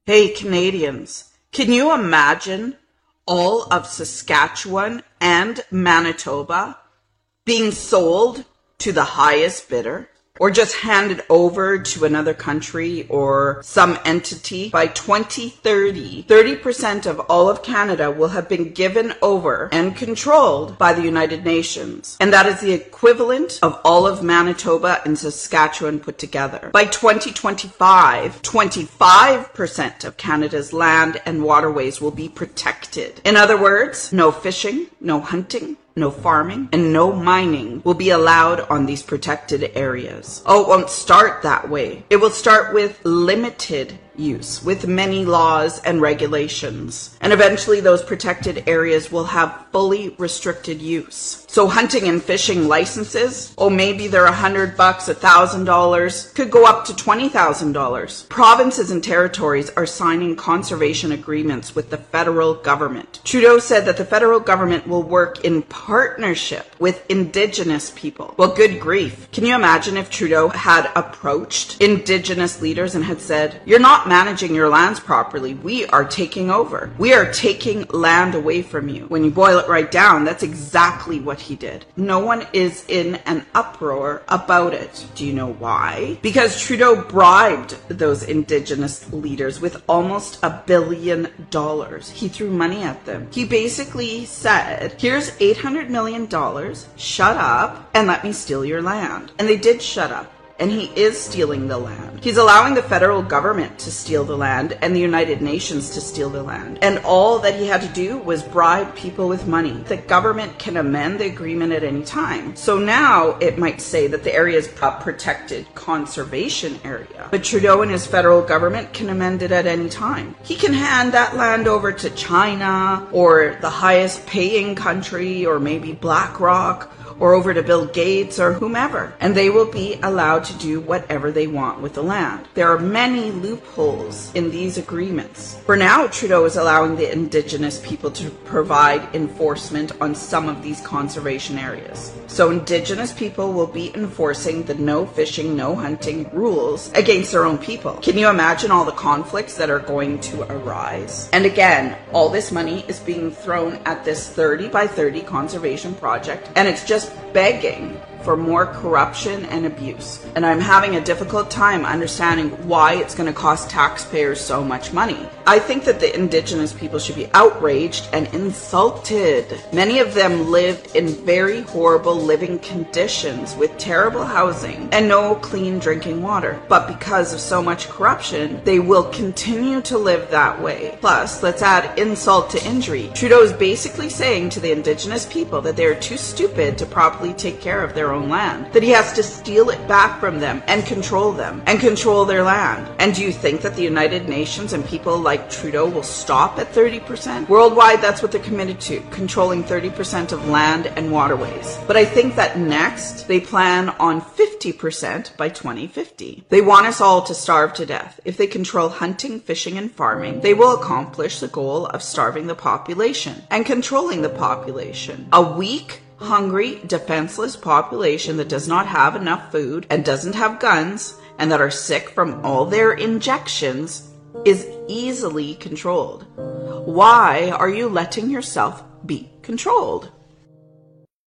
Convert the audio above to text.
Hey Canadians, can you imagine all of Saskatchewan and Manitoba being sold to the highest bidder? Or just handed over to another country or some entity? By 2030, 30% of all of Canada will have been given over and controlled by the United Nations. And that is the equivalent of all of Manitoba and Saskatchewan put together. By 2025, 25% of Canada's land and waterways will be protected. In other words, no fishing, no hunting, no farming, and no mining will be allowed on these protected areas. Oh, it won't start that way. It will start with limited use, with many laws and regulations. And eventually those protected areas will have fully restricted use. So hunting and fishing licenses, maybe they're $100, $1,000, could go up to $20,000. Provinces and territories are signing conservation agreements with the federal government. Trudeau said that the federal government will work in partnership with Indigenous people. Well, good grief. Can you imagine if Trudeau had approached Indigenous leaders and had said, "You're not managing your lands properly. We are taking over. We are taking land away from you." When you boil it right down, that's exactly what he did. No one is in an uproar about it. Do you know why? Because Trudeau bribed those Indigenous leaders with almost $1 billion. He threw money at them. He basically said, "Here's $800 million. Shut up and let me steal your land." And they did shut up. And he is stealing the land. He's allowing the federal government to steal the land and the United Nations to steal the land. And all that he had to do was bribe people with money. The government can amend the agreement at any time. So now it might say that the area is a protected conservation area. But Trudeau and his federal government can amend it at any time. He can hand that land over to China or the highest paying country or maybe BlackRock, or over to Bill Gates or whomever, and they will be allowed to do whatever they want with the land. There are many loopholes in these agreements. For now, Trudeau is allowing the Indigenous people to provide enforcement on some of these conservation areas. So Indigenous people will be enforcing the no fishing, no hunting rules against their own people. Can you imagine all the conflicts that are going to arise? And again, all this money is being thrown at this 30 by 30 conservation project, and it's just begging for more corruption and abuse. And I'm having a difficult time understanding why it's going to cost taxpayers so much money. I think that the Indigenous people should be outraged and insulted. Many of them live in very horrible living conditions with terrible housing and no clean drinking water. But because of so much corruption, they will continue to live that way. Plus, let's add insult to injury. Trudeau is basically saying to the Indigenous people that they are too stupid to properly take care of their own land, that he has to steal it back from them and control their land. And do you think that the United Nations and people like Trudeau will stop at 30%? Worldwide, that's what they're committed to, controlling 30% of land and waterways. But I think that next they plan on 50% by 2050. They want us all to starve to death. If they control hunting, fishing, and farming, they will accomplish the goal of starving the population and controlling the population. A weak, hungry, defenseless population that does not have enough food and doesn't have guns and that are sick from all their injections is easily controlled. Why are you letting yourself be controlled?